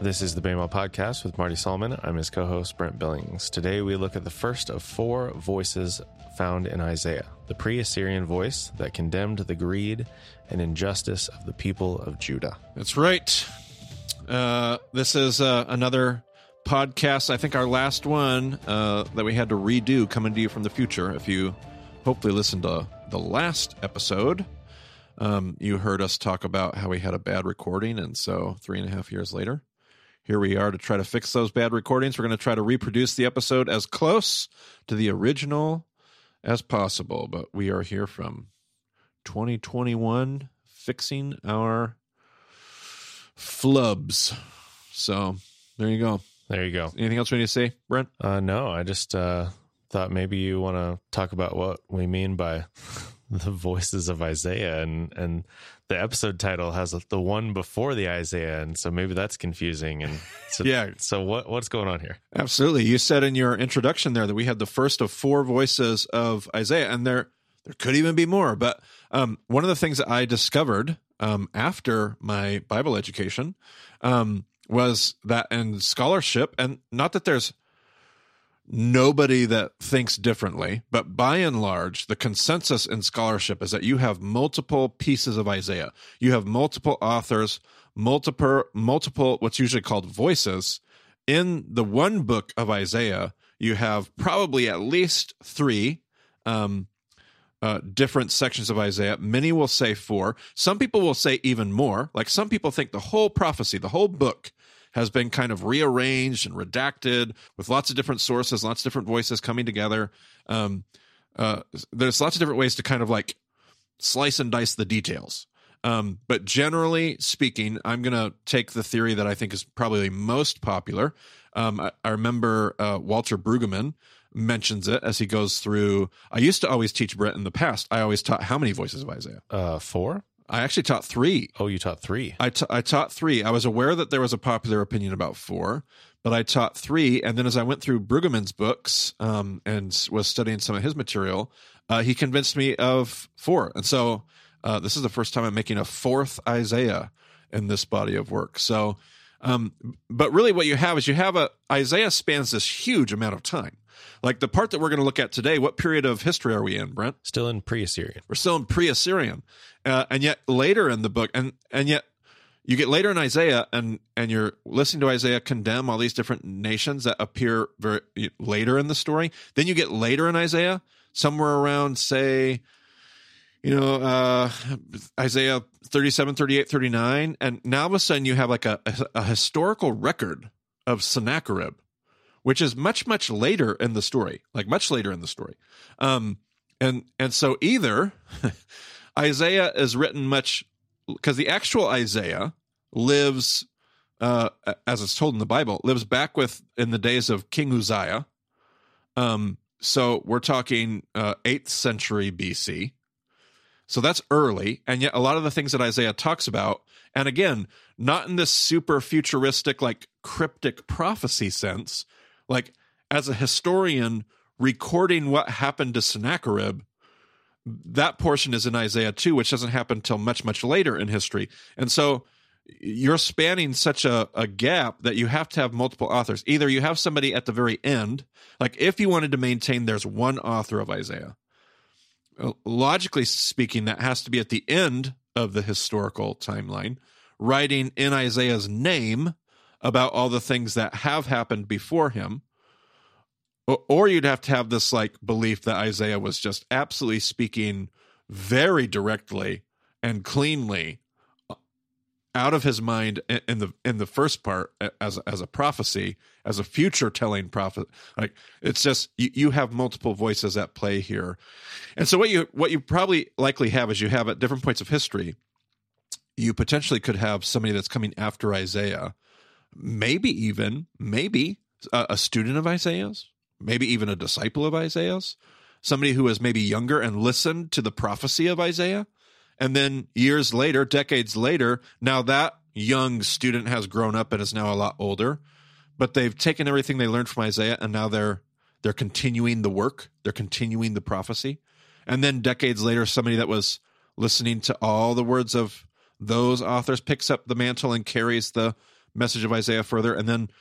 This is the Bama Podcast with Marty Solomon. I'm his co-host, Brent Billings. Today we look at the first of four voices found in Isaiah, the pre-Assyrian voice that condemned the greed and injustice of the people of Judah. That's right. This is another podcast, I think our last one that we had to redo, coming to you from the future. If you hopefully listened to the last episode, you heard us talk about how we had a bad recording, and so 3.5 years later, here we are to try to fix those bad recordings. We're going to try to reproduce the episode as close to the original as possible, but we are here from 2021 fixing our flubs. So there you go. There you go. Anything else we need to say, Brent? No, I just thought maybe you want to talk about what we mean by the voices of Isaiah, and the episode title has the one before the Isaiah, and so maybe that's confusing. And so, yeah. So what's going on here? Absolutely. You said in your introduction there that we had the first of four voices of Isaiah, and there could even be more. But one of the things that I discovered after my Bible education was that in scholarship, and not that there's nobody that thinks differently, but by and large, the consensus in scholarship is that you have multiple pieces of Isaiah. You have multiple authors, multiple what's usually called voices. In the one book of Isaiah, you have probably at least three different sections of Isaiah. Many will say four. Some people will say even more. Like some people think the whole prophecy, the whole book, has been kind of rearranged and redacted with lots of different sources, lots of different voices coming together. There's lots of different ways to kind of like slice and dice the details. But generally speaking, I'm going to take the theory that I think is probably most popular. I remember Walter Brueggemann mentions it as he goes through. I used to always teach Brett in the past. I always taught how many voices of Isaiah? Four? I actually taught three. Oh, you taught three. I taught three. I was aware that there was a popular opinion about four, but I taught three. And then as I went through Brueggemann's books and was studying some of his material, he convinced me of four. And so this is the first time I'm making a fourth Isaiah in this body of work. So, but really what you have is Isaiah spans this huge amount of time. Like the part that we're going to look at today, what period of history are we in, Brent? Still in pre-Assyrian. We're still in pre-Assyrian. And yet later in the book, and yet you get later in Isaiah, and you're listening to Isaiah condemn all these different nations that appear very later in the story. Then you get later in Isaiah, somewhere around, say, Isaiah 37, 38, 39. And now all of a sudden you have like a historical record of Sennacherib, which is much, much later in the story, like much later in the story. And so either Isaiah is written much, because the actual Isaiah lives, as it's told in the Bible, lives back in the days of King Uzziah. So we're talking 8th century BC. So that's early, and yet a lot of the things that Isaiah talks about, and again, not in this super futuristic, like cryptic prophecy sense, like as a historian recording what happened to Sennacherib, that portion is in Isaiah 2, which doesn't happen until much, much later in history. And so you're spanning such a gap that you have to have multiple authors. Either you have somebody at the very end, like if you wanted to maintain there's one author of Isaiah, logically speaking, that has to be at the end of the historical timeline, writing in Isaiah's name about all the things that have happened before him. Or you'd have to have this like belief that Isaiah was just absolutely speaking very directly and cleanly out of his mind in the first part as a prophecy, as a future telling prophet. Like it's just you have multiple voices at play here. And so what you probably likely have is you have at different points of history, you potentially could have somebody that's coming after Isaiah, maybe a student of Isaiah's, maybe even a disciple of Isaiah's, somebody who is maybe younger and listened to the prophecy of Isaiah. And then years later, decades later, now that young student has grown up and is now a lot older, but they've taken everything they learned from Isaiah and now they're continuing the work, they're continuing the prophecy. And then decades later, somebody that was listening to all the words of those authors picks up the mantle and carries the message of Isaiah further. And then,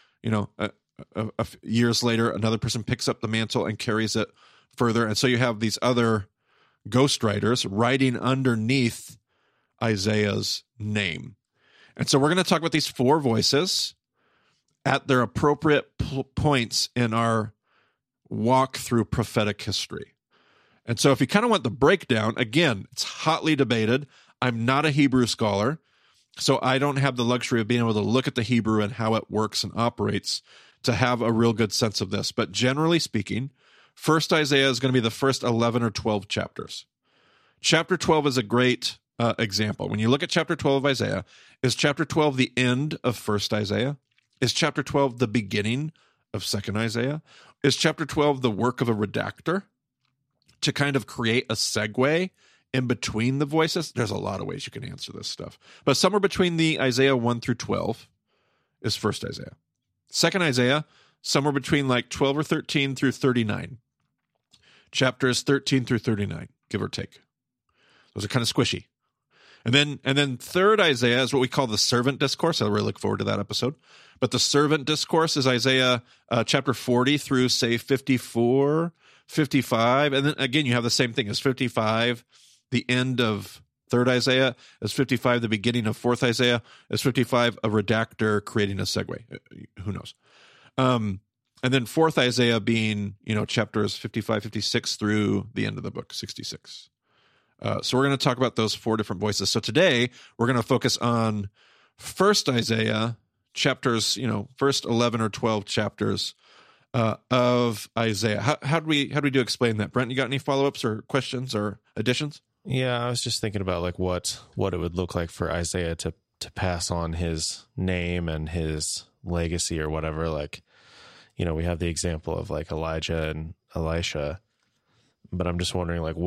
years later, another person picks up the mantle and carries it further. And so you have these other ghostwriters writing underneath Isaiah's name. And so we're going to talk about these four voices at their appropriate points in our walk through prophetic history. And so if you kind of want the breakdown, again, it's hotly debated. I'm not a Hebrew scholar, so I don't have the luxury of being able to look at the Hebrew and how it works and operates to have a real good sense of this. But generally speaking, first Isaiah is going to be the first 11 or 12 chapters. Chapter 12 is a great example. When you look at chapter 12 of Isaiah, is chapter 12 the end of first Isaiah? Is chapter 12 the beginning of second Isaiah? Is chapter 12 the work of a redactor to kind of create a segue in between the voices? There's a lot of ways you can answer this stuff. But somewhere between the Isaiah 1 through 12 is first Isaiah. Second Isaiah, somewhere between like 12 or 13 through 39. Chapters 13 through 39, give or take. Those are kind of squishy. And then third Isaiah is what we call the servant discourse. I really look forward to that episode. But the servant discourse is Isaiah chapter 40 through, say, 54, 55. And then again, you have the same thing as 55, the end of third Isaiah, as 55, the beginning of fourth Isaiah, as 55, a redactor creating a segue. Who knows? And then fourth Isaiah being, chapters 55, 56 through the end of the book, 66. So we're going to talk about those four different voices. So today we're going to focus on first Isaiah chapters, first 11 or 12 chapters of Isaiah. How do we do explain that? Brent, you got any follow-ups or questions or additions? Yeah, I was just thinking about like what it would look like for Isaiah to pass on his name and his legacy or whatever. Like, we have the example of like Elijah and Elisha, but I'm just wondering like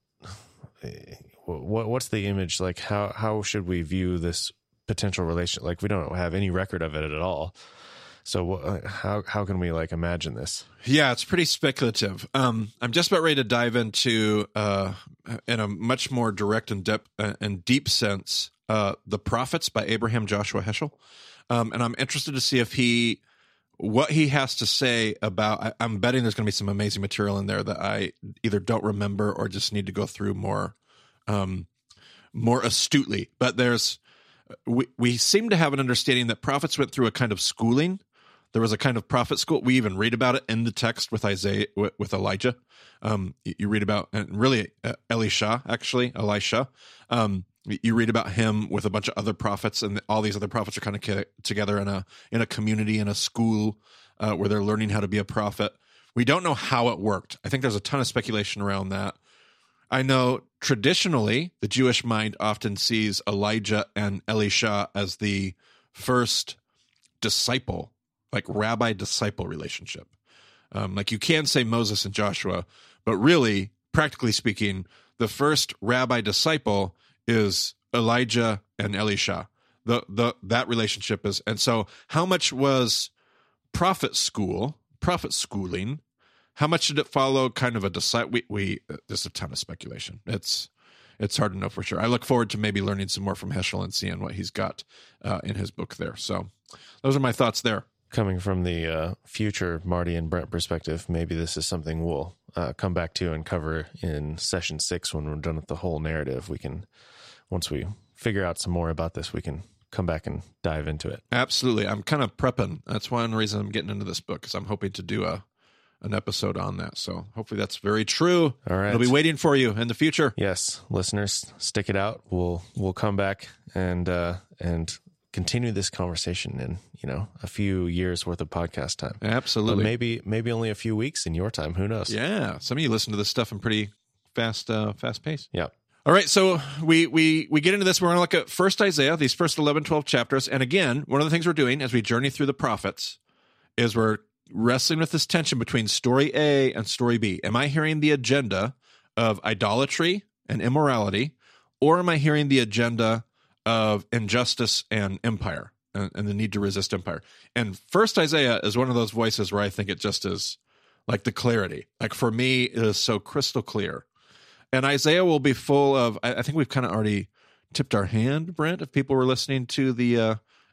what's the image? Like how should we view this potential relation? Like we don't have any record of it at all. So how can we like imagine this? Yeah, it's pretty speculative. I'm just about ready to dive into, in a much more direct and deep sense, The Prophets by Abraham Joshua Heschel. And I'm interested to see what he has to say about, I'm betting there's going to be some amazing material in there that I either don't remember or just need to go through more astutely. But we seem to have an understanding that prophets went through a kind of schooling. There was a kind of prophet school. We even read about it in the text with Elijah. You read about, and really Elisha. You read about him with a bunch of other prophets, and all these other prophets are kind of together in a community, in a school where they're learning how to be a prophet. We don't know how it worked. I think there's a ton of speculation around that. I know traditionally the Jewish mind often sees Elijah and Elisha as the first disciple, like rabbi-disciple relationship. Like you can say Moses and Joshua, but really, practically speaking, the first rabbi-disciple is Elijah and Elisha. That relationship is, and so how much was prophet schooling? How much did it follow kind of a disciple? There's a ton of speculation. It's hard to know for sure. I look forward to maybe learning some more from Heschel and seeing what he's got in his book there. So those are my thoughts there. Coming from the future Marty and Brent perspective, maybe this is something we'll come back to and cover in session 6 when we're done with the whole narrative. We can, once we figure out some more about this, we can come back and dive into it. Absolutely. I'm kind of prepping. That's one reason I'm getting into this book, because I'm hoping to do an episode on that. So hopefully that's very true. All right. It'll be waiting for you in the future. Yes. Listeners, stick it out. We'll come back and continue this conversation in, a few years worth of podcast time. Absolutely. But maybe only a few weeks in your time. Who knows? Yeah. Some of you listen to this stuff in pretty fast pace. Yeah. All right. So we get into this. We're going to look at first Isaiah, these first 11, 12 chapters. And again, one of the things we're doing as we journey through the prophets is we're wrestling with this tension between story A and story B. Am I hearing the agenda of idolatry and immorality, or am I hearing the agenda of injustice and empire and the need to resist empire? And first Isaiah is one of those voices where I think it just is like the clarity. Like for me, it is so crystal clear. And Isaiah will be full of, I think we've kind of already tipped our hand, Brent, if people were listening to the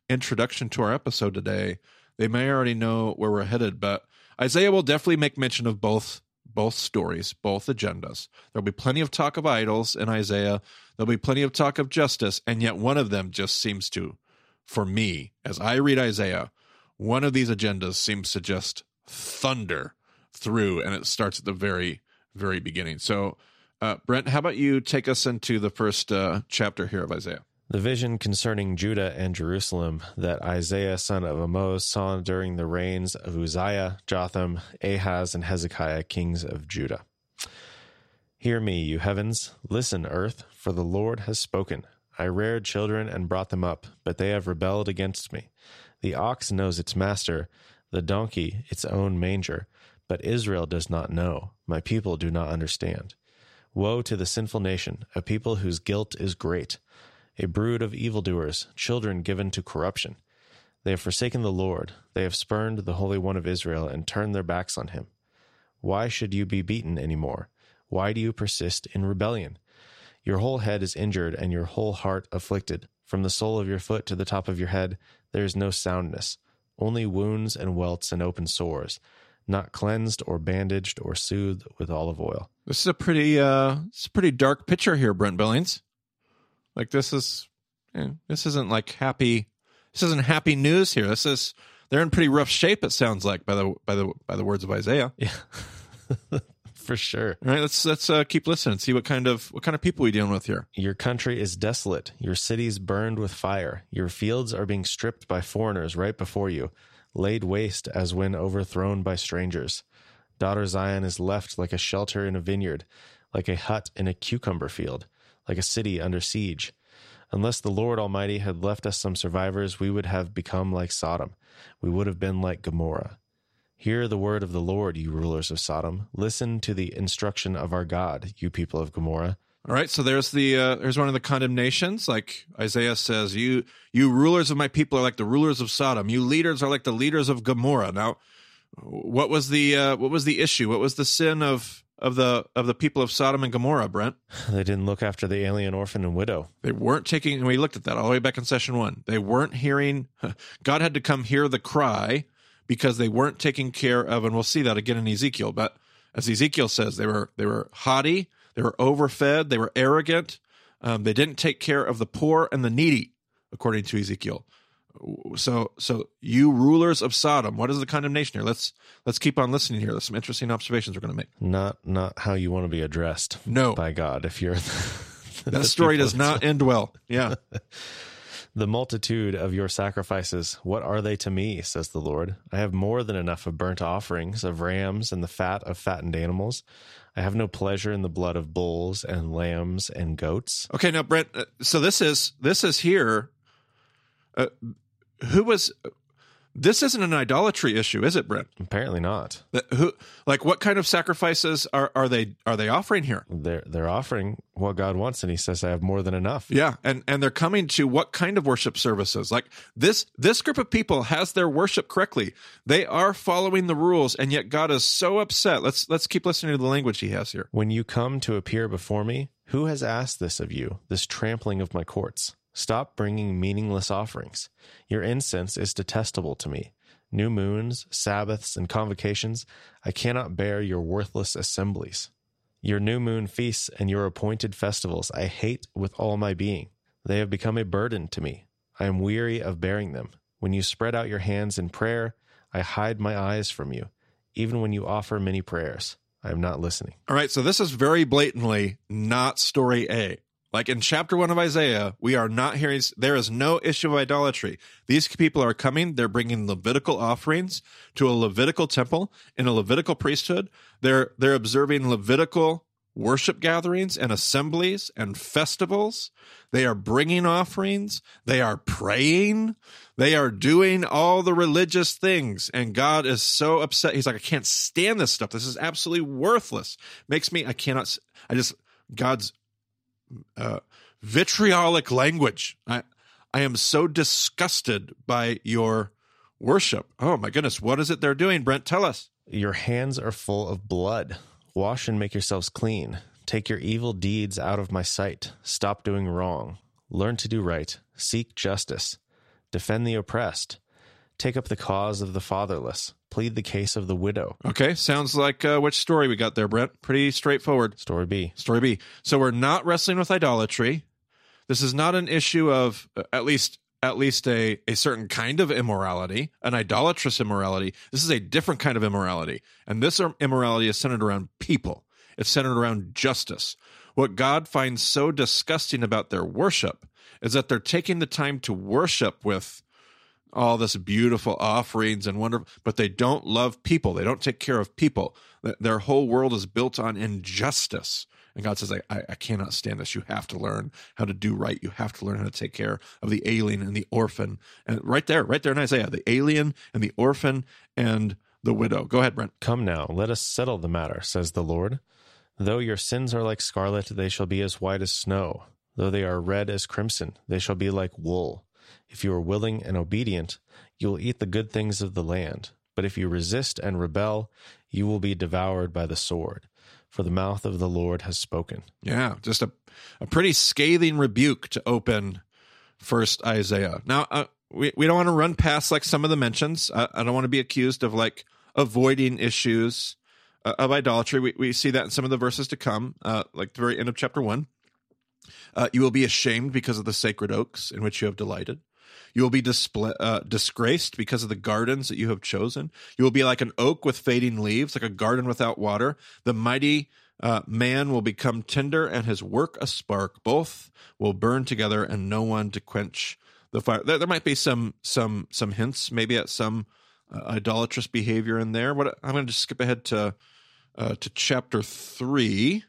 introduction to our episode today, they may already know where we're headed, but Isaiah will definitely make mention of both stories, both agendas. There'll be plenty of talk of idols in Isaiah. There'll be plenty of talk of justice, and yet one of them just seems to, for me, as I read Isaiah, one of these agendas seems to just thunder through, and it starts at the very, very beginning. So, Brent, how about you take us into the first chapter here of Isaiah? The vision concerning Judah and Jerusalem that Isaiah son of Amoz saw during the reigns of Uzziah, Jotham, Ahaz, and Hezekiah, kings of Judah. Hear me, you heavens, listen, earth, for the Lord has spoken. I reared children and brought them up, but they have rebelled against me. The ox knows its master, the donkey its own manger, but Israel does not know, my people do not understand. Woe to the sinful nation, a people whose guilt is great. A brood of evildoers, children given to corruption. They have forsaken the Lord. They have spurned the Holy One of Israel and turned their backs on him. Why should you be beaten any more? Why do you persist in rebellion? Your whole head is injured and your whole heart afflicted. From the sole of your foot to the top of your head, there is no soundness, only wounds and welts and open sores, not cleansed or bandaged or soothed with olive oil. This is a pretty dark picture here, Brent Billings. Like this isn't like happy. This isn't happy news here. They're in pretty rough shape. It sounds like by the words of Isaiah. Yeah, for sure. All right, let's keep listening and see what kind of people we're dealing with here. Your country is desolate. Your cities burned with fire. Your fields are being stripped by foreigners right before you, laid waste as when overthrown by strangers. Daughter Zion is left like a shelter in a vineyard, like a hut in a cucumber field, like a city under siege. Unless the Lord Almighty had left us some survivors, we would have become like Sodom. We would have been like Gomorrah. Hear the word of the Lord, you rulers of Sodom. Listen to the instruction of our God, you people of Gomorrah. All right, so there's one of the condemnations. Like Isaiah says, you rulers of my people are like the rulers of Sodom. You leaders are like the leaders of Gomorrah. Now, what was the issue? What was the sin of the people of Sodom and Gomorrah, Brent? They didn't look after the alien, orphan, and widow. They weren't taking, and we looked at that all the way back in session 1. They weren't hearing, God had to come hear the cry because they weren't taking care of, and we'll see that again in Ezekiel, but as Ezekiel says, they were haughty, they were overfed, they were arrogant, they didn't take care of the poor and the needy, according to Ezekiel. So you rulers of Sodom, what is the condemnation here? Let's keep on listening here. There's some interesting observations we're going to make. Not how you want to be addressed by God if you're that story does not end well. Yeah. The multitude of your sacrifices, what are they to me, says the Lord? I have more than enough of burnt offerings, of rams, and the fat of fattened animals. I have no pleasure in the blood of bulls and lambs and goats. Okay, now, Brent, so this is here. This isn't an idolatry issue, is it, Brent? Apparently not. What kind of sacrifices are they offering here? They're offering what God wants, and he says, I have more than enough. Yeah, and they're coming to what kind of worship services? Like this group of people has their worship correctly. They are following the rules, and yet God is so upset. Let's keep listening to the language he has here. When you come to appear before me, who has asked this of you, this trampling of my courts? Stop bringing meaningless offerings. Your incense is detestable to me. New moons, Sabbaths, and convocations, I cannot bear your worthless assemblies. Your new moon feasts and your appointed festivals I hate with all my being. They have become a burden to me. I am weary of bearing them. When you spread out your hands in prayer, I hide my eyes from you. Even when you offer many prayers, I am not listening. All right, so this is very blatantly not story A. Like in chapter 1 of Isaiah, we are not hearing, there is no issue of idolatry. These people are coming, they're bringing Levitical offerings to a Levitical temple in a Levitical priesthood. They're observing Levitical worship gatherings and assemblies and festivals. They are bringing offerings. They are praying. They are doing all the religious things. And God is so upset. He's like, I can't stand this stuff. This is absolutely worthless. God's vitriolic language. I am so disgusted by your worship. Oh my goodness. What is it they're doing? Brent, tell us. Your hands are full of blood. Wash and make yourselves clean. Take your evil deeds out of my sight. Stop doing wrong. Learn to do right. Seek justice. defend the oppressed, take up the cause of the fatherless, plead the case of the widow. Okay, sounds like which story we got there, Brent? Pretty straightforward. Story B. Story B. So we're not wrestling with idolatry. This is not an issue of at least a certain kind of immorality, an idolatrous immorality. This is a different kind of immorality. And this immorality is centered around people. It's centered around justice. What God finds so disgusting about their worship is that they're taking the time to worship with all this beautiful offerings and wonderful, but they don't love people. They don't take care of people. Their whole world is built on injustice. And God says, I cannot stand this. You have to learn how to do right. You have to learn how to take care of the alien and the orphan. And right there in Isaiah, the alien and the orphan and the widow. Go ahead, Brent. Come now, let us settle the matter, says the Lord. Though your sins are like scarlet, they shall be as white as snow. Though they are red as crimson, they shall be like wool. If you are willing and obedient, you will eat the good things of the land. But if you resist and rebel, you will be devoured by the sword. For the mouth of the Lord has spoken. Yeah, just a pretty scathing rebuke to open first Isaiah. Now, we don't want to run past like some of the mentions. I don't want to be accused of like avoiding issues of idolatry. We see that in some of the verses to come, like the very end of chapter 1. You will be ashamed because of the sacred oaks in which you have delighted. You will be disgraced because of the gardens that you have chosen. You will be like an oak with fading leaves, like a garden without water. The mighty man will become tinder and his work a spark. Both will burn together and no one to quench the fire. There might be some hints, maybe at some idolatrous behavior in there. I'm going to just skip ahead to chapter 3.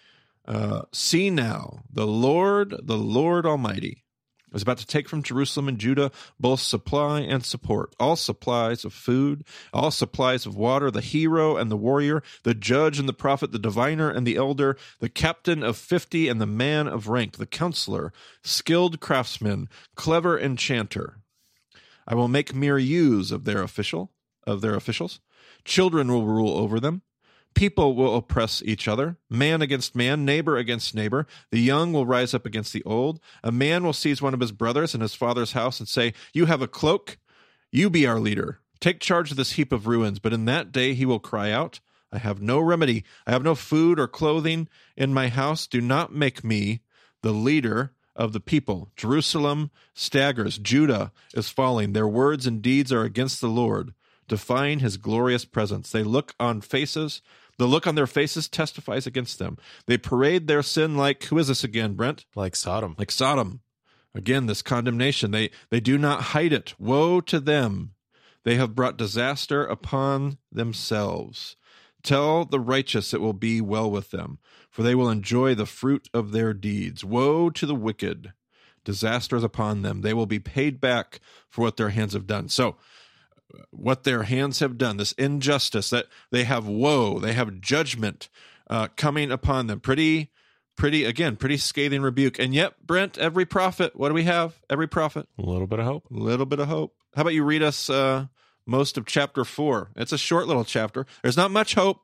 See now, the Lord Almighty is about to take from Jerusalem and Judah both supply and support, all supplies of food, all supplies of water, the hero and the warrior, the judge and the prophet, the diviner and the elder, the captain of 50 and the man of rank, the counselor, skilled craftsman, clever enchanter. I will make mere use of their officials. Children will rule over them. People will oppress each other, man against man, neighbor against neighbor. The young will rise up against the old. A man will seize one of his brothers in his father's house and say, you have a cloak, you be our leader. Take charge of this heap of ruins. But in that day he will cry out, I have no remedy. I have no food or clothing in my house. Do not make me the leader of the people. Jerusalem staggers. Judah is falling. Their words and deeds are against the Lord, defying his glorious presence. The look on their faces testifies against them. They parade their sin like, who is this again, Brent? Like Sodom. Like Sodom. Again, this condemnation. They do not hide it. Woe to them. They have brought disaster upon themselves. Tell the righteous it will be well with them, for they will enjoy the fruit of their deeds. Woe to the wicked. Disaster is upon them. They will be paid back for what their hands have done. So, what their hands have done, this injustice, that they have woe, they have judgment coming upon them. Pretty scathing rebuke. And yet, Brent, every prophet, what do we have? Every prophet? A little bit of hope. A little bit of hope. How about you read us most of chapter 4? It's a short little chapter. There's not much hope.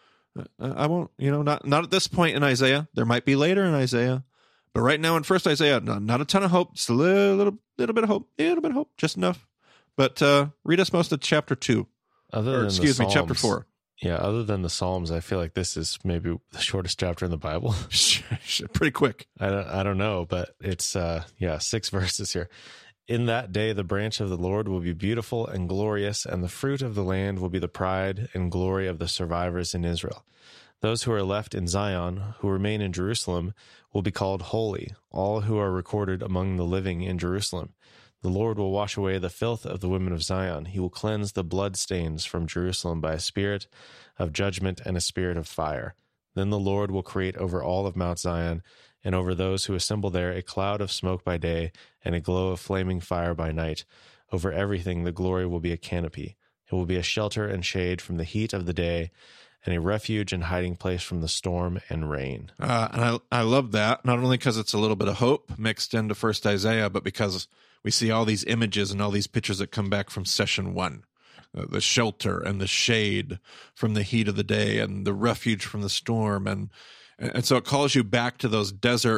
I won't, not at this point in Isaiah. There might be later in Isaiah. But right now in first Isaiah, not a ton of hope. Just a little bit of hope. Just enough. But read us most of chapter 2. Chapter 4. Yeah, other than the Psalms, I feel like this is maybe the shortest chapter in the Bible. Pretty quick. I don't know, but it's 6 verses here. In that day, the branch of the Lord will be beautiful and glorious, and the fruit of the land will be the pride and glory of the survivors in Israel. Those who are left in Zion, who remain in Jerusalem, will be called holy, all who are recorded among the living in Jerusalem. The Lord will wash away the filth of the women of Zion. He will cleanse the blood stains from Jerusalem by a spirit of judgment and a spirit of fire. Then the Lord will create over all of Mount Zion and over those who assemble there a cloud of smoke by day and a glow of flaming fire by night. Over everything the glory will be a canopy. It will be a shelter and shade from the heat of the day, and a refuge and hiding place from the storm and rain. And I love that, not only because it's a little bit of hope mixed into first Isaiah, but because we see all these images and all these pictures that come back from session 1. The shelter and the shade from the heat of the day and the refuge from the storm. And so it calls you back to those desert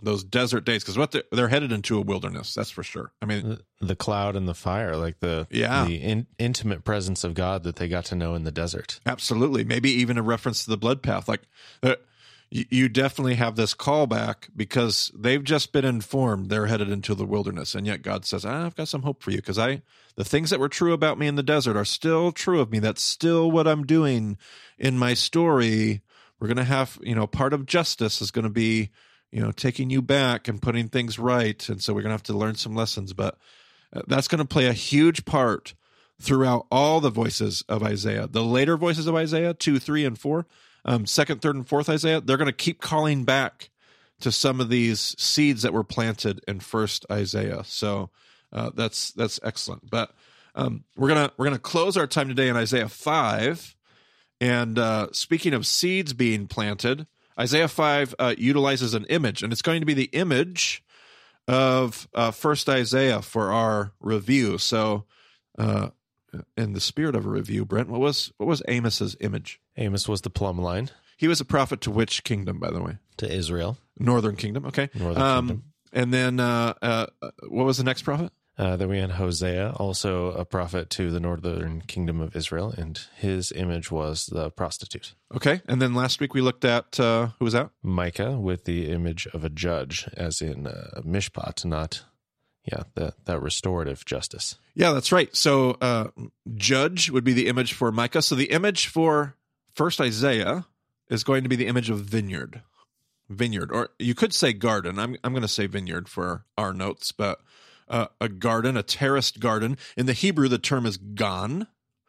those desert days, because they're headed into a wilderness, that's for sure. I mean, the cloud and the fire, like the intimate presence of God that they got to know in the desert. Absolutely. Maybe even a reference to the blood path. Like you definitely have this callback because they've just been informed they're headed into the wilderness. And yet God says, I've got some hope for you, because the things that were true about me in the desert are still true of me. That's still what I'm doing in my story. We're going to have, part of justice is going to be, taking you back and putting things right. And so we're going to have to learn some lessons, but that's going to play a huge part throughout all the voices of Isaiah. The later voices of Isaiah, 2, 3, and 4, 2nd, 3rd, and 4th Isaiah, they're going to keep calling back to some of these seeds that were planted in 1st Isaiah. So that's excellent. But we're gonna close our time today in Isaiah 5. And speaking of seeds being planted, Isaiah 5 utilizes an image, and it's going to be the image of 1st Isaiah for our review. So, in the spirit of a review, Brent, what was Amos's image? Amos was the plumb line. He was a prophet to which kingdom, by the way? To Israel. Northern kingdom, okay. Northern kingdom. And then what was the next prophet? Then we had Hosea, also a prophet to the northern kingdom of Israel, and his image was the prostitute. Okay, and then last week we looked at, who was that? Micah with the image of a judge, as in mishpat, not, that restorative justice. Yeah, that's right. So judge would be the image for Micah. So the image for 1st Isaiah is going to be the image of vineyard, or you could say garden. I'm going to say vineyard for our notes, but a garden, a terraced garden. In the Hebrew, the term is gan,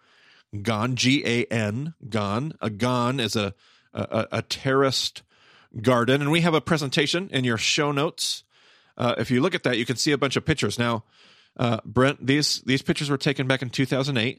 G-A-N, gan. A gan is a terraced garden. And we have a presentation in your show notes. If you look at that, you can see a bunch of pictures. Now, Brent, these pictures were taken back in 2008.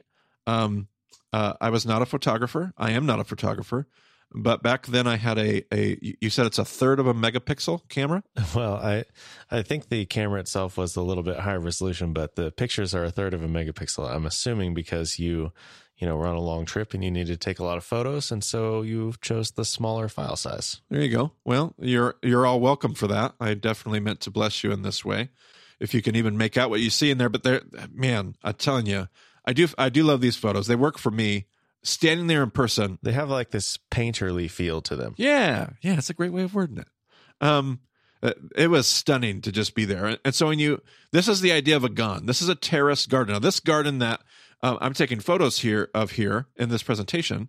I was not a photographer. I am not a photographer. But back then I had you said it's 1/3 of a megapixel camera? Well, I think the camera itself was a little bit higher resolution, but the pictures are 1/3 of a megapixel. I'm assuming because you were on a long trip and you needed to take a lot of photos, and so you chose the smaller file size. There you go. Well, you're all welcome for that. I definitely meant to bless you in this way. If you can even make out what you see in there, but man, I'm telling you, I do love these photos. They work for me. Standing there in person, they have like this painterly feel to them. Yeah, it's a great way of wording it. It was stunning to just be there. And so this is the idea of a gan. This is a terrace garden. Now, this garden that I'm taking photos here in this presentation,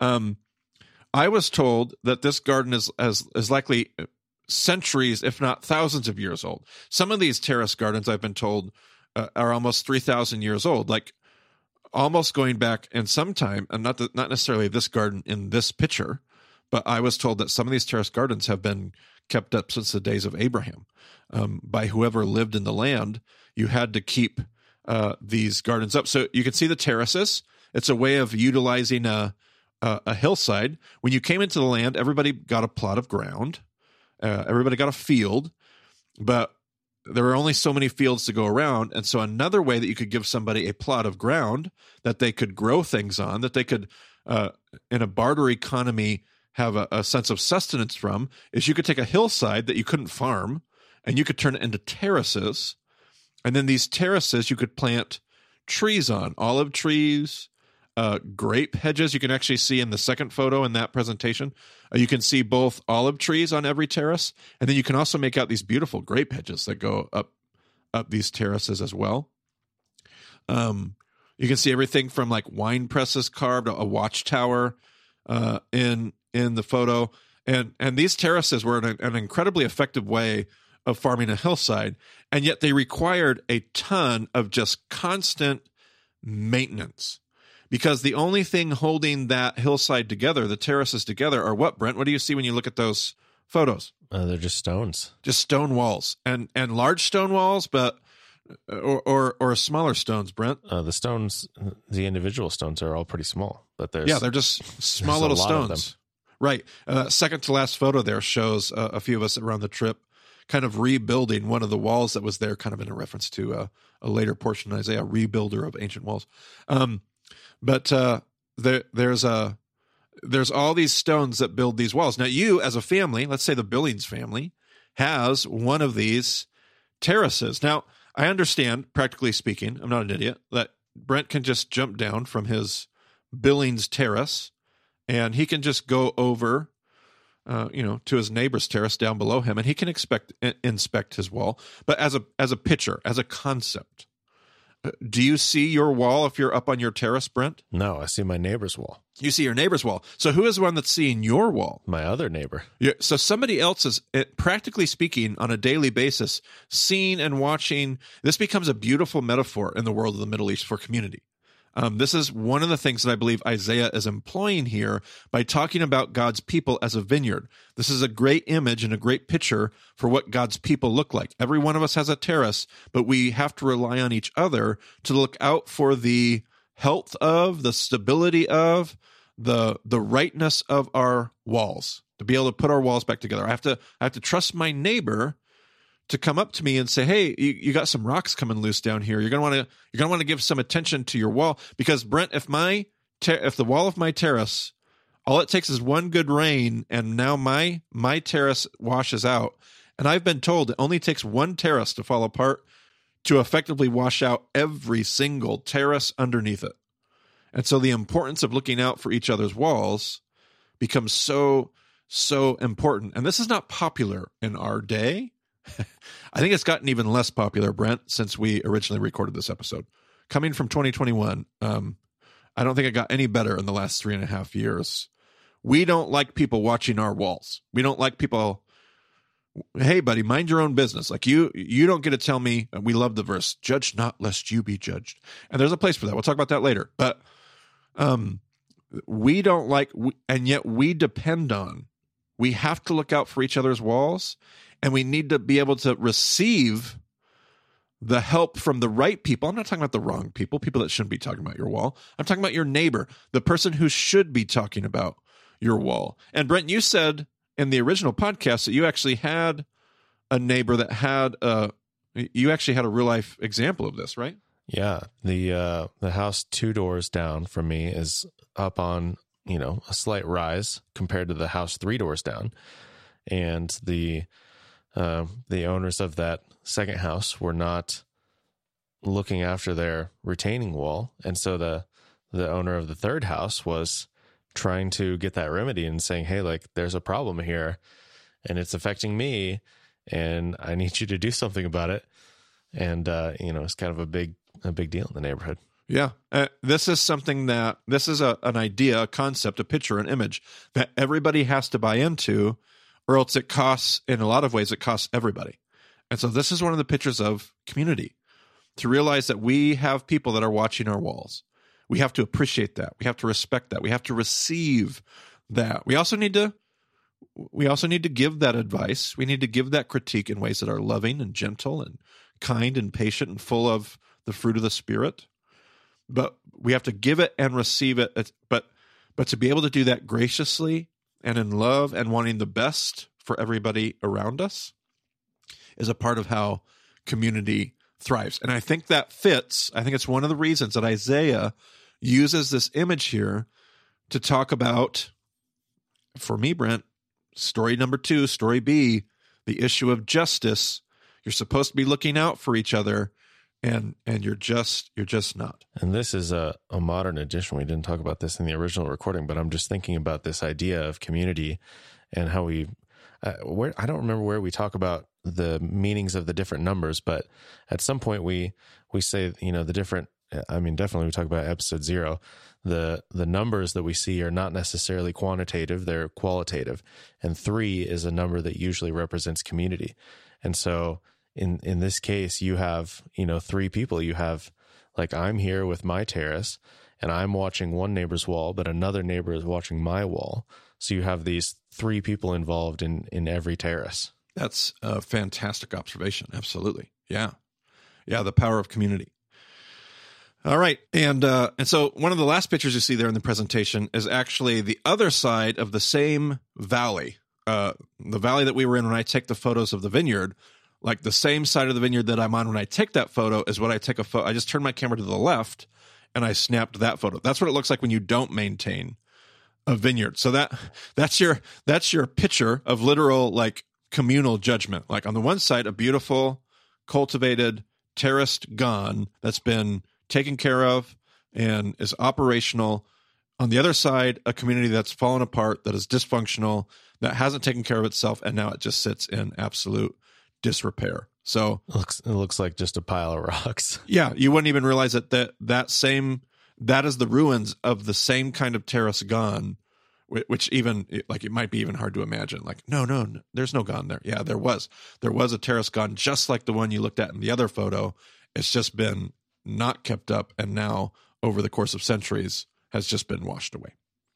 I was told that this garden is likely centuries, if not thousands of years old. Some of these terrace gardens, I've been told, are almost 3,000 years old. Like, almost going back in some time, and not necessarily this garden in this picture, but I was told that some of these terrace gardens have been kept up since the days of Abraham. By whoever lived in the land, you had to keep these gardens up. So you can see the terraces. It's a way of utilizing a hillside. When you came into the land, everybody got a plot of ground. Everybody got a field, but there were only so many fields to go around. And so another way that you could give somebody a plot of ground that they could grow things on, that they could, in a barter economy, have a sense of sustenance from, is you could take a hillside that you couldn't farm and you could turn it into terraces. And then these terraces you could plant trees on, olive trees, grape hedges. You can actually see in the second photo in that presentation, you can see both olive trees on every terrace, and then you can also make out these beautiful grape hedges that go up these terraces as well. You can see everything from like wine presses carved, a watchtower in the photo, and these terraces were an incredibly effective way of farming a hillside, and yet they required a ton of just constant maintenance. Because the only thing holding that hillside together, the terraces together, are what, Brent? What do you see when you look at those photos? They're just stones. Just stone walls. And large stone walls, but or smaller stones, Brent? The stones, the individual stones are all pretty small. But they're just small little stones. Right. Second to last photo there shows a few of us around the trip kind of rebuilding one of the walls that was there, kind of in a reference to a later portion of Isaiah, rebuilder of ancient walls. But there's all these stones that build these walls. Now, you as a family, let's say the Billings family, has one of these terraces. Now, I understand, practically speaking, I'm not an idiot, that Brent can just jump down from his Billings terrace and he can just go over to his neighbor's terrace down below him, and he can inspect his wall. But as a picture, as a concept, do you see your wall if you're up on your terrace, Brent? No, I see my neighbor's wall. You see your neighbor's wall. So who is the one that's seeing your wall? My other neighbor. Yeah, so somebody else is, practically speaking, on a daily basis, seeing and watching. This becomes a beautiful metaphor in the world of the Middle East for community. This is one of the things that I believe Isaiah is employing here by talking about God's people as a vineyard. This is a great image and a great picture for what God's people look like. Every one of us has a terrace, but we have to rely on each other to look out for the health of, the stability of, the rightness of our walls, to be able to put our walls back together. I have to trust my neighbor to come up to me and say, "Hey, you got some rocks coming loose down here. You're gonna want to give some attention to your wall." Because Brent, if the wall of my terrace, all it takes is one good rain, and now my terrace washes out. And I've been told it only takes one terrace to fall apart to effectively wash out every single terrace underneath it. And so the importance of looking out for each other's walls becomes so important. And this is not popular in our day. I think it's gotten even less popular, Brent, since we originally recorded this episode. Coming from 2021, I don't think it got any better in the last 3.5 years. We don't like people watching our walls. We don't like people, "Hey, buddy, mind your own business." Like you don't get to tell me. We love the verse, "Judge not, lest you be judged." And there's a place for that. We'll talk about that later. But we don't like, and yet we depend on, we have to look out for each other's walls. And we need to be able to receive the help from the right people. I'm not talking about the wrong people that shouldn't be talking about your wall. I'm talking about your neighbor, the person who should be talking about your wall. And Brent, you said in the original podcast that you actually had a neighbor that had you actually had a real life example of this, right? Yeah. The house 2 doors down from me is up on, a slight rise compared to the house 3 doors down. And the owners of that second house were not looking after their retaining wall. And so the owner of the third house was trying to get that remedy and saying, "Hey, like there's a problem here and it's affecting me and I need you to do something about it." And, it's kind of a big deal in the neighborhood. Yeah. This is something this is an idea, a concept, a picture, an image that everybody has to buy into, or else it costs, in a lot of ways, it costs everybody. And so this is one of the pictures of community, to realize that we have people that are watching our walls. We have to appreciate that. We have to respect that. We have to receive that. We also need to give that advice. We need to give that critique in ways that are loving and gentle and kind and patient and full of the fruit of the Spirit. But we have to give it and receive it. But to be able to do that graciously and in love and wanting the best for everybody around us is a part of how community thrives. And I think that fits. I think it's one of the reasons that Isaiah uses this image here to talk about, for me, Brent, story number 2, story B, the issue of justice. You're supposed to be looking out for each other, and you're just not. And this is a modern addition. We didn't talk about this in the original recording, but I'm just thinking about this idea of community and how we I don't remember where we talk about the meanings of the different numbers, but at some point we say, the different, definitely we talk about episode 0, the numbers that we see are not necessarily quantitative, they're qualitative. And 3 is a number that usually represents community. And so in this case, you have, 3 people. You have, like, I'm here with my terrace and I'm watching one neighbor's wall, but another neighbor is watching my wall. So you have these 3 people involved in every terrace. That's a fantastic observation. Absolutely. Yeah. Yeah. The power of community. All right. And so one of the last pictures you see there in the presentation is actually the other side of the same valley. The valley that we were in when I take the photos of the vineyard, like the same side of the vineyard that I'm on when I take that photo is what I take a photo. I just turn my camera to the left and I snapped that photo. That's what it looks like when you don't maintain a vineyard. So that's your picture of literal, like, communal judgment. Like on the one side, a beautiful, cultivated, terraced garden that's been taken care of and is operational. On the other side, a community that's fallen apart, that is dysfunctional, that hasn't taken care of itself, and now it just sits in absolute disrepair. So it looks like just a pile of rocks. Yeah, you wouldn't even realize that that is the ruins of the same kind of terrace gone, which even like it might be even hard to imagine. Like, no, there's no gone there. Yeah, there was a terrace gone just like the one you looked at in the other photo. It's just been not kept up, and now over the course of centuries has just been washed away.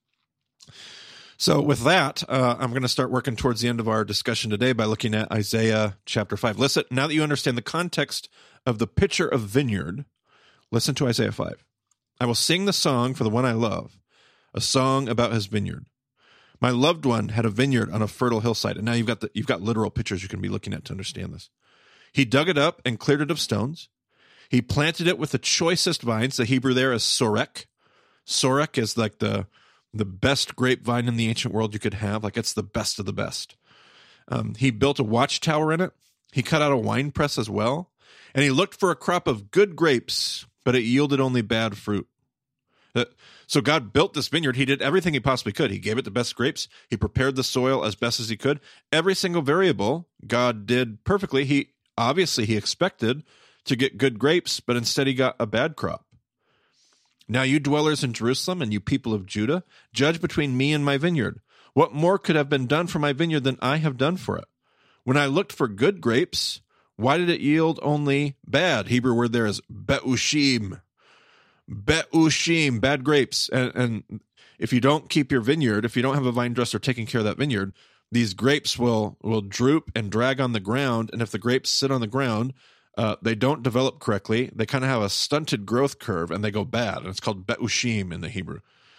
So with that, I'm going to start working towards the end of our discussion today by looking at Isaiah chapter 5. Listen, now that you understand the context of the picture of vineyard, listen to Isaiah 5. I will sing the song for the one I love, a song about his vineyard. My loved one had a vineyard on a fertile hillside. And now you've got literal pictures you can be looking at to understand this. He dug it up and cleared it of stones. He planted it with the choicest vines. The Hebrew there is sorek. Sorek is like the best grapevine in the ancient world you could have. Like it's the best of the best. He built a watchtower in it. He cut out a wine press as well. And he looked for a crop of good grapes, but it yielded only bad fruit. So God built this vineyard. He did everything he possibly could. He gave it the best grapes. He prepared the soil as best as he could. Every single variable God did perfectly. He expected to get good grapes, but instead he got a bad crop. Now you dwellers in Jerusalem and you people of Judah, judge between me and my vineyard. What more could have been done for my vineyard than I have done for it? When I looked for good grapes, why did it yield only bad? Hebrew word there is be'ushim. Be'ushim, bad grapes. And if you don't keep your vineyard, if you don't have a vine dresser taking care of that vineyard, these grapes will droop and drag on the ground. And if the grapes sit on the ground, they don't develop correctly. They kind of have a stunted growth curve, and they go bad. And it's called be'ushim in the Hebrew.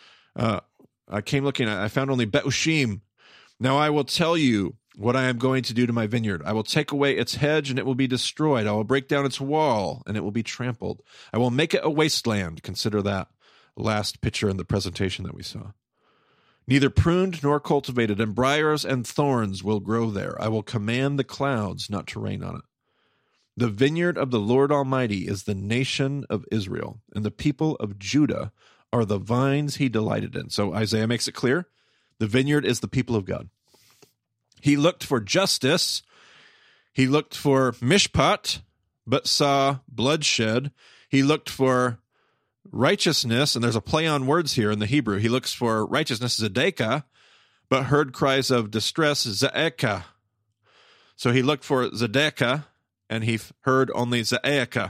I found only be'ushim. Now I will tell you what I am going to do to my vineyard. I will take away its hedge, and it will be destroyed. I will break down its wall, and it will be trampled. I will make it a wasteland. Consider that last picture in the presentation that we saw. Neither pruned nor cultivated, and briars and thorns will grow there. I will command the clouds not to rain on it. The vineyard of the Lord Almighty is the nation of Israel, and the people of Judah are the vines he delighted in. So Isaiah makes it clear, the vineyard is the people of God. He looked for justice. He looked for mishpat, but saw bloodshed. He looked for righteousness, and there's a play on words here in the Hebrew. He looks for righteousness, zedekah, but heard cries of distress, ze'ekah. So he looked for zedekah, and he heard only ze'ekah.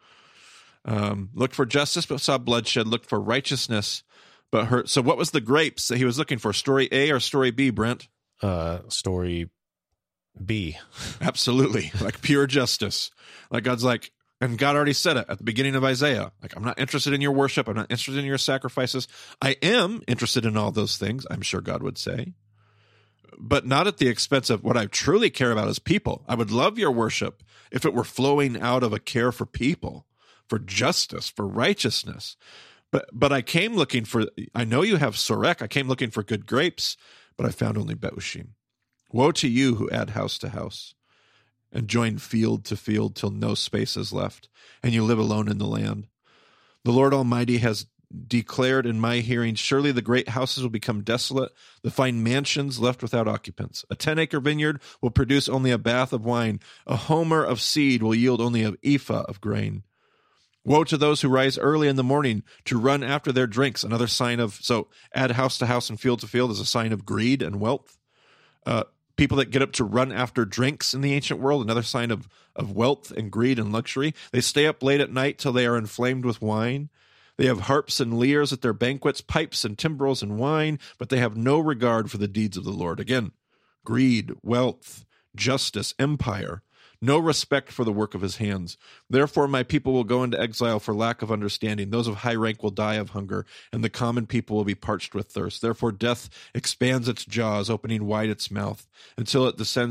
Looked for justice, but saw bloodshed. Looked for righteousness, but heard. So what was the grapes that he was looking for? Story A or story B, Brent? Story B. Absolutely. Like pure justice. Like God's like, and God already said it at the beginning of Isaiah. Like, I'm not interested in your worship. I'm not interested in your sacrifices. I am interested in all those things, I'm sure God would say, but not at the expense of what I truly care about as people. I would love your worship if it were flowing out of a care for people, for justice, for righteousness. But I came looking for, I know you have sorek. I came looking for good grapes, but I found only be'ushim. Woe to you who add house to house and join field to field till no space is left, and you live alone in the land. The Lord Almighty has declared in my hearing, surely the great houses will become desolate, the fine mansions left without occupants. A 10-acre vineyard will produce only a bath of wine. A homer of seed will yield only an ephah of grain. Woe to those who rise early in the morning to run after their drinks. Another sign of, so add house to house and field to field is a sign of greed and wealth. People that get up to run after drinks in the ancient world, another sign of wealth and greed and luxury. They stay up late at night till they are inflamed with wine. They have harps and lyres at their banquets, pipes and timbrels and wine, but they have no regard for the deeds of the Lord. Again, greed, wealth, justice, empire, no respect for the work of his hands. Therefore, my people will go into exile for lack of understanding. Those of high rank will die of hunger, and the common people will be parched with thirst. Therefore, death expands its jaws, opening wide its mouth, until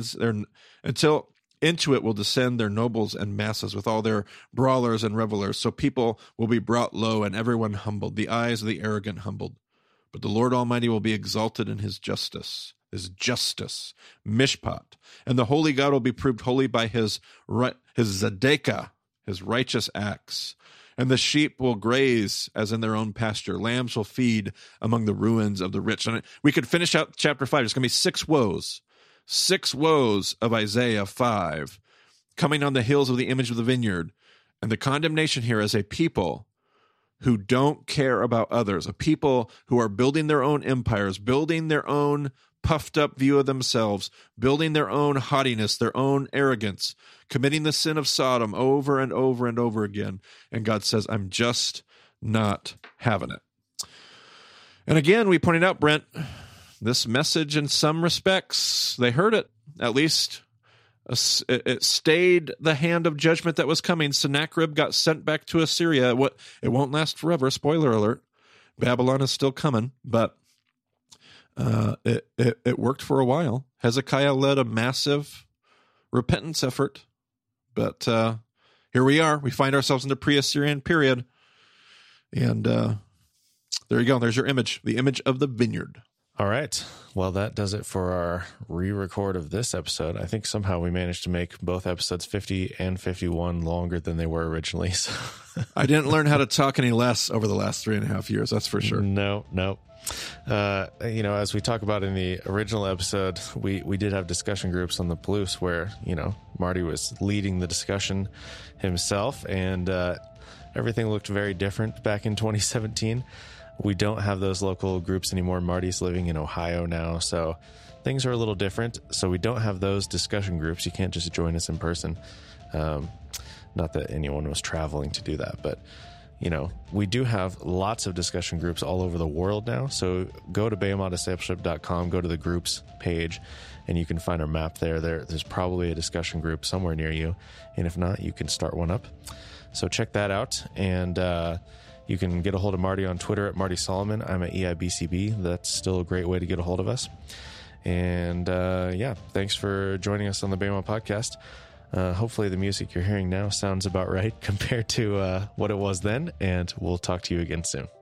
into it will descend their nobles and masses with all their brawlers and revelers. So people will be brought low and everyone humbled, the eyes of the arrogant humbled. But the Lord Almighty will be exalted in his justice. his justice, mishpat. And the holy God will be proved holy by his tzedakah, his righteous acts. And the sheep will graze as in their own pasture. Lambs will feed among the ruins of the rich. And we could finish out chapter 5. There's going to be 6 woes. 6 woes of Isaiah 5 coming on the hills of the image of the vineyard. And the condemnation here is a people who don't care about others, a people who are building their own empires, building their own puffed up view of themselves, building their own haughtiness, their own arrogance, committing the sin of Sodom over and over and over again. And God says, I'm just not having it. And again, we pointed out, Brent, this message in some respects, they heard it, at least. It stayed the hand of judgment that was coming. Sennacherib got sent back to Assyria. It won't last forever. Spoiler alert. Babylon is still coming, but it worked for a while. Hezekiah led a massive repentance effort, but here we are. We find ourselves in the pre-Assyrian period, and there you go. There's your image, the image of the vineyard. All right. Well, that does it for our re-record of this episode. I think somehow we managed to make both episodes 50 and 51 longer than they were originally. So I didn't learn how to talk any less over the last 3.5 years. That's for sure. No. As we talk about in the original episode, we did have discussion groups on the Palouse where, Marty was leading the discussion himself, and everything looked very different back in 2017. We don't have those local groups anymore. Marty's living in Ohio now, so things are a little different. So we don't have those discussion groups. You can't just join us in person. Not that anyone was traveling to do that, but we do have lots of discussion groups all over the world now. So go to BehemothDiscipleship.com, go to the groups page, and you can find our map there. There's probably a discussion group somewhere near you. And if not, you can start one up. So check that out. And you can get a hold of Marty on Twitter at Marty Solomon. I'm at EIBCB. That's still a great way to get a hold of us. And thanks for joining us on the Behemoth Podcast. Hopefully the music you're hearing now sounds about right compared to what it was then, and we'll talk to you again soon.